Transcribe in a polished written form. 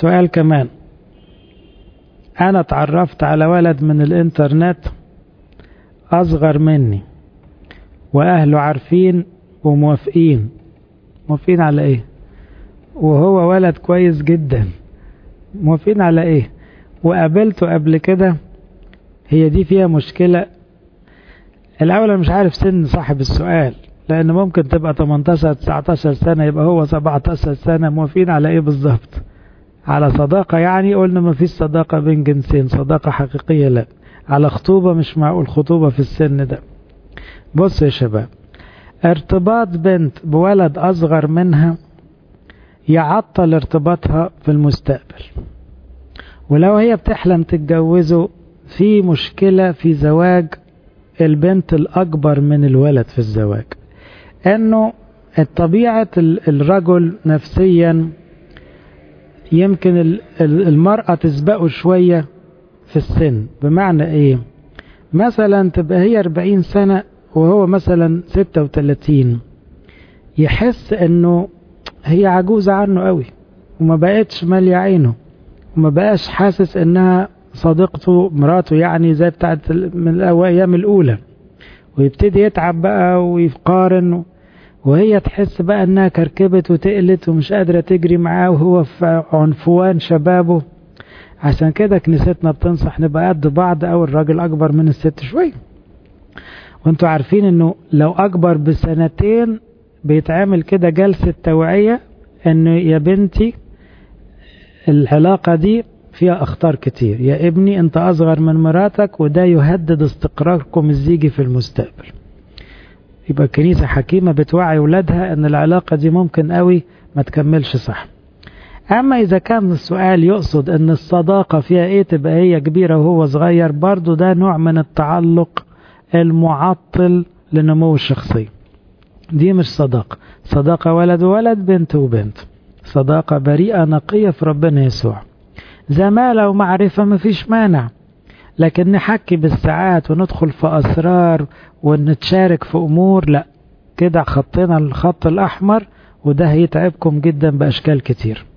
سؤال كمان. أنا اتعرفت على ولد من الإنترنت أصغر مني وأهله عارفين وموافقين. موافقين على إيه؟ وهو ولد كويس جدا، موافقين على إيه؟ وقابلته قبل كده، هي دي فيها مشكلة. الأول أنا مش عارف سن صاحب السؤال، لأن ممكن تبقى 18-19 سنة، يبقى هو 17 سنة. موافقين على إيه بالظبط؟ على صداقة يعني؟ قلنا ما فيش صداقة بين جنسين، صداقة حقيقية لا. على خطوبة مش معقول خطوبة في السن ده. بص يا شباب، ارتباط بنت بولد أصغر منها يعطل ارتباطها في المستقبل. ولو هي بتحلم تتجوزه، في مشكلة في زواج البنت الأكبر من الولد في الزواج، أنه الطبيعة الرجل نفسيا يمكن المرأة تسبقه شوية في السن. بمعنى إيه؟ مثلا تبقى هي 40 سنة وهو مثلا 36، يحس أنه هي عجوزة عنه قوي وما بقتش مالية عينه، وما بقاش حاسس أنها صديقته مراته يعني زي بتاعت من الأيام الأولى، ويبتدي يتعب بقى ويقارن، وهي تحس بقى أنها كركبت وتقلت ومش قادرة تجري معاه وهو في عنفوان شبابه. عشان كده كنيستنا بتنصح نبقى قد بعض، أو الراجل أكبر من الست شوية. وانتوا عارفين أنه لو أكبر بسنتين بيتعمل كده جلسة توعية، أنه يا بنتي العلاقة دي فيها أخطار كتير، يا ابني أنت أصغر من مراتك وده يهدد استقراركم الزيجي في المستقبل. يبقى الكنيسة حكيمة بتوعي ولادها أن العلاقة دي ممكن قوي ما تكملش صح. أما إذا كان السؤال يقصد أن الصداقة فيها إيه، تبقى هي كبيرة وهو صغير، برضو ده نوع من التعلق المعطل لنمو الشخصية. دي مش صداقة. صداقة ولد وولد، بنت وبنت، صداقة بريئة نقية في ربنا يسوع. زمالة ومعرفة مفيش مانع، لكن نحكي بالساعات وندخل في أسرار ونتشارك في أمور، لا، كده خطينا الخط الأحمر، وده هيتعبكم جدا بأشكال كتير.